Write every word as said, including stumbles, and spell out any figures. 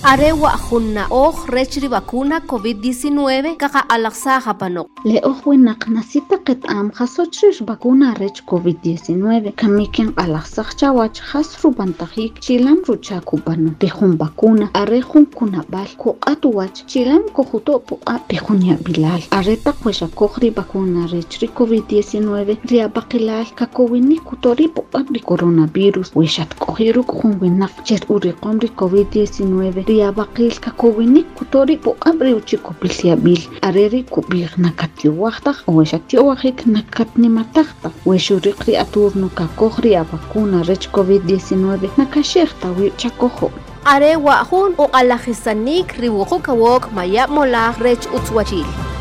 Arewa junna oj rechri vacuna COVID diecinueve kaka alaksaja panok. Le ojwinak nasita qet am jasochrish vacuna rech COVID diecinueve kamiken alaksaj chawach hasru bantajik chilam ruchaku pano pejun vacuna arejun kunabal ko atuwach chilam kojuto po a pejunya bilal areta kwesha kohri vacuna rechri COVID diecinueve ria bakilal kakowini kutori po abri coronavirus wishat kohiru kohun winak cher uri komri COVID diecinueve ria bakil kakowini kutori po abri uchiko pilsiabil areri kubir nakatiwachta oweshatiwachik nakatnimatachta weshurikri aturno kakohri a vacuna rech COVID diecinueve nakashechta wichakojo Arewa jun o alajisanik riwujo kawok maya mola rech utzwachil.